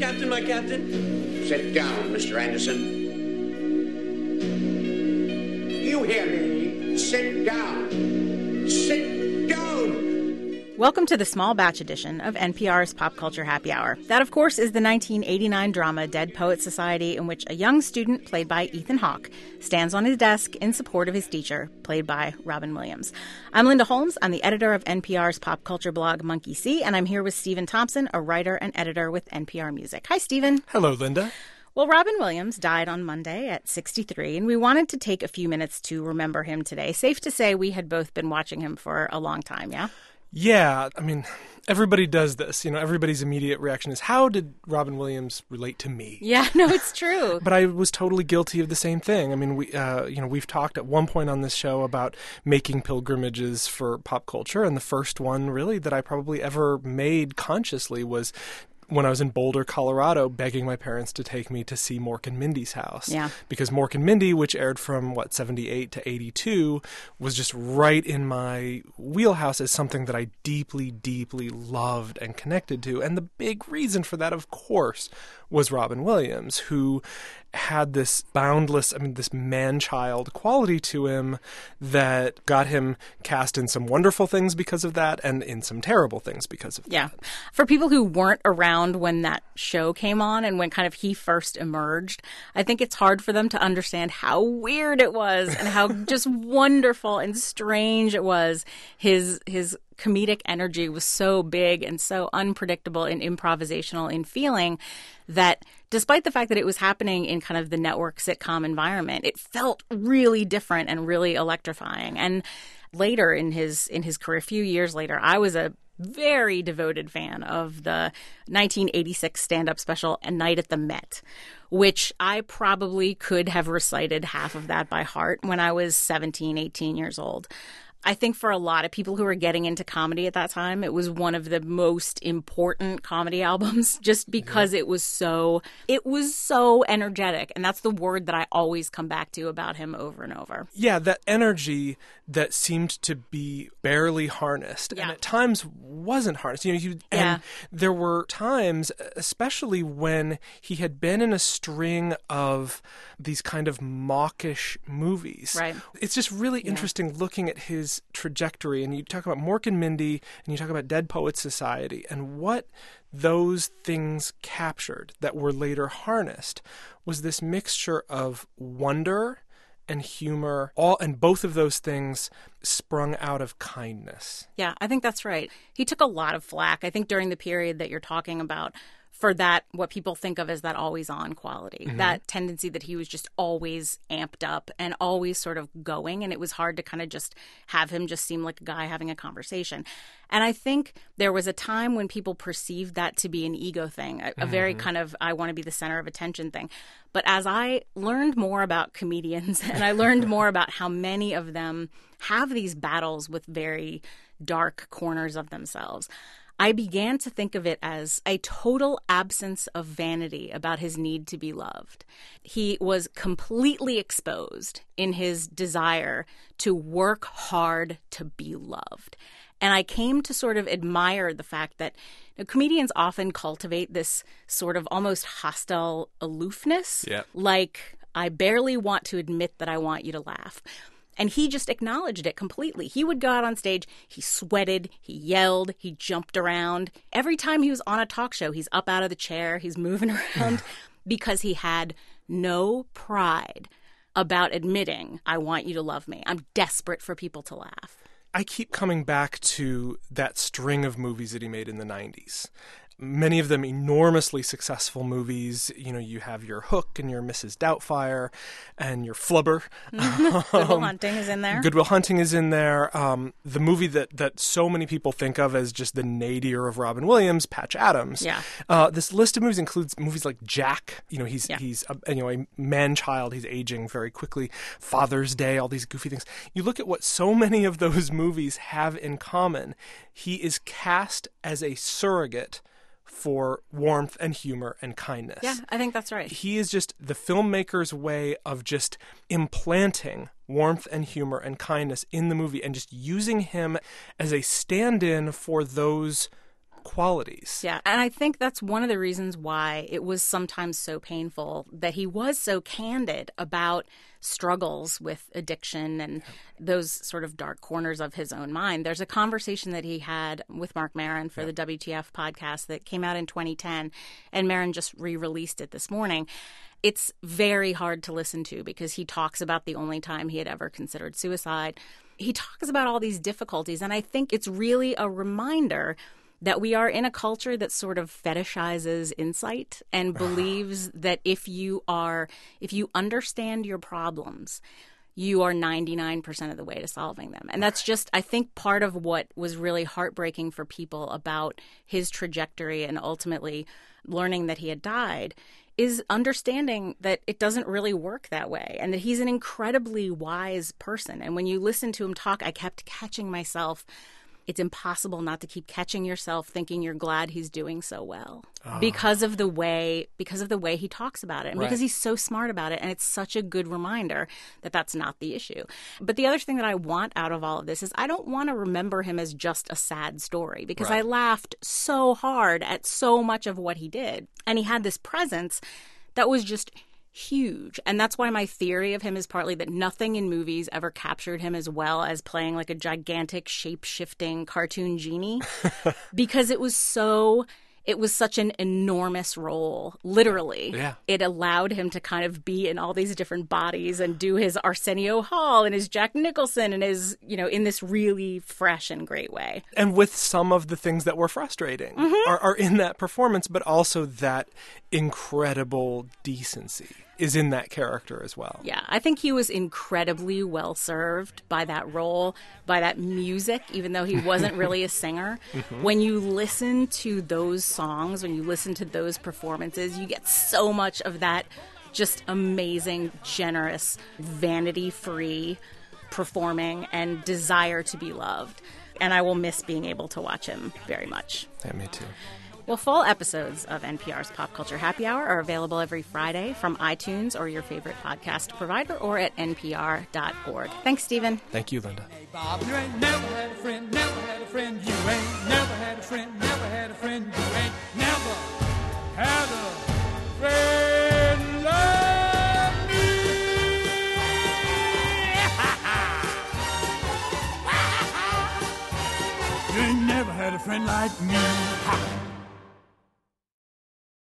Captain, my captain. Sit down, Mr. Anderson. You hear me? Sit down. Sit down. Welcome to the small batch edition of NPR's Pop Culture Happy Hour. That, of course, is the 1989 drama Dead Poets Society, in which a young student, played by Ethan Hawke, stands on his desk in support of his teacher, played by Robin Williams. I'm Linda Holmes. I'm the editor of NPR's pop culture blog Monkey See, and I'm here with Stephen Thompson, a writer and editor with NPR Music. Hi, Stephen. Hello, Linda. Well, Robin Williams died on Monday at 63, and we wanted to take a few minutes to remember him today. Safe to say we had both been watching him for a long time, yeah? Yeah, I mean, everybody does this. You know, everybody's immediate reaction is, how did Robin Williams relate to me? Yeah, no, it's true. But I was totally guilty of the same thing. I mean, we've talked at one point on this show about making pilgrimages for pop culture, and the first one really that I probably ever made consciously was when I was in Boulder, Colorado, begging my parents to take me to see Mork and Mindy's house. Yeah. Because Mork and Mindy, which aired from, 78 to 82, was just right in my wheelhouse as something that I deeply, deeply loved and connected to. And the big reason for that, of course, was Robin Williams, who had this boundless, this man-child quality to him that got him cast in some wonderful things because of that and in some terrible things because of that. Yeah. For people who weren't around when that show came on and when kind of he first emerged, I think it's hard for them to understand how weird it was and how just wonderful and strange it was. His comedic energy was so big and so unpredictable and improvisational in feeling that despite the fact that it was happening in kind of the network sitcom environment, it felt really different and really electrifying. And later in his career, a few years later, I was a very devoted fan of the 1986 stand-up special A Night at the Met, which I probably could have recited half of that by heart when I was 17, 18 years old. I think for a lot of people who were getting into comedy at that time, it was one of the most important comedy albums just because it was so energetic. And that's the word that I always come back to about him over and over. Yeah, that energy that seemed to be barely harnessed and at times wasn't harnessed. And there were times, especially when he had been in a string of these kind of mawkish movies. Right. It's just really interesting looking at his trajectory, and you talk about Mork and Mindy and you talk about Dead Poets Society, and what those things captured that were later harnessed was this mixture of wonder and humor, and both of those things sprung out of kindness. Yeah, I think that's right. He took a lot of flack, I think, during the period that you're talking about, for that, what people think of as that always-on quality, that tendency that he was just always amped up and always sort of going, and it was hard to kind of just have him just seem like a guy having a conversation. And I think there was a time when people perceived that to be an ego thing, a very kind of I want to be the center of attention thing. But as I learned more about comedians and I learned more about how many of them have these battles with very dark corners of themselves, I began to think of it as a total absence of vanity about his need to be loved. He was completely exposed in his desire to work hard to be loved. And I came to sort of admire the fact that comedians often cultivate this sort of almost hostile aloofness. Yeah. Like, I barely want to admit that I want you to laugh. And he just acknowledged it completely. He would go out on stage, he sweated, he yelled, he jumped around. Every time he was on a talk show, he's up out of the chair, he's moving around because he had no pride about admitting, I want you to love me. I'm desperate for people to laugh. I keep coming back to that string of movies that he made in the 90s. Many of them enormously successful movies. You know, you have your Hook and your Mrs. Doubtfire and your Flubber. Good Will Hunting is in there. Good Will Hunting is in there. The movie that so many people think of as just the nadir of Robin Williams, Patch Adams. Yeah. This list of movies includes movies like Jack. You know, he's a man-child. He's aging very quickly. Father's Day, all these goofy things. You look at what so many of those movies have in common. He is cast as a surrogate for warmth and humor and kindness. Yeah, I think that's right. He is just the filmmaker's way of just implanting warmth and humor and kindness in the movie and just using him as a stand-in for those qualities. Yeah, and I think that's one of the reasons why it was sometimes so painful that he was so candid about struggles with addiction and those sort of dark corners of his own mind. There's a conversation that he had with Marc Maron for the WTF podcast that came out in 2010, and Maron just re-released it this morning. It's very hard to listen to because he talks about the only time he had ever considered suicide. He talks about all these difficulties, and I think it's really a reminder that we are in a culture that sort of fetishizes insight and believes that if you understand your problems, you are 99% of the way to solving them. And that's just, I think, part of what was really heartbreaking for people about his trajectory and ultimately learning that he had died is understanding that it doesn't really work that way and that he's an incredibly wise person. And when you listen to him talk, I kept catching myself. It's impossible not to keep catching yourself thinking you're glad he's doing so well because of the way he talks about it and because he's so smart about it. And it's such a good reminder that that's not the issue. But the other thing that I want out of all of this is I don't want to remember him as just a sad story because I laughed so hard at so much of what he did. And he had this presence that was just huge. And that's why my theory of him is partly that nothing in movies ever captured him as well as playing like a gigantic shape-shifting cartoon genie because it was such an enormous role, literally. Yeah. It allowed him to kind of be in all these different bodies and do his Arsenio Hall and his Jack Nicholson and his, in this really fresh and great way. And with some of the things that were frustrating are in that performance, but also that incredible decency is in that character as well. Yeah, I think he was incredibly well served by that role, by that music, even though he wasn't really a singer. When you listen to those songs, when you listen to those performances, you get so much of that just amazing, generous, vanity-free performing and desire to be loved. And I will miss being able to watch him very much. Yeah, me too. Well, full episodes of NPR's Pop Culture Happy Hour are available every Friday from iTunes or your favorite podcast provider or at npr.org. Thanks, Stephen. Thank you, Linda. Hey, Bob, you ain't never had a friend, never had a friend. You ain't never had a friend, never had a friend. You ain't never had a friend like me. You ain't never had a friend like me.